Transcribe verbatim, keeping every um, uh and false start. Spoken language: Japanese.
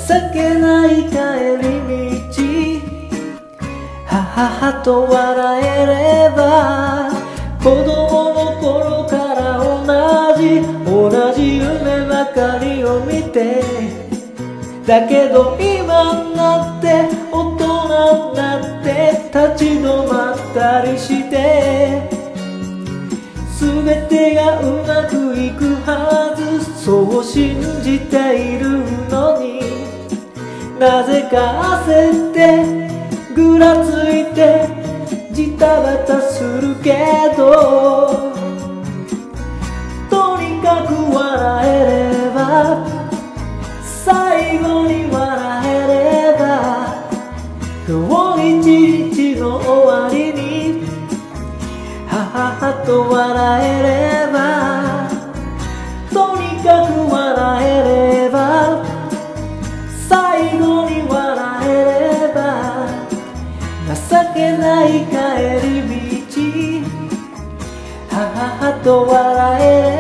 情けない帰り道、はははと笑えれば、子供の頃から同じ同じ夢ばかりを見て、だけど今になって大人になって立ち止まったりして、全てがうまくいくはずそう信じているのに、なぜか焦ってぐらついてジタバタするけど、とにかく笑えれば、最後に笑えれば、今日一日の終わりにはははと笑えれば、とにかく笑えれば、最後に笑えれば、情けない帰り道、はははと笑えれば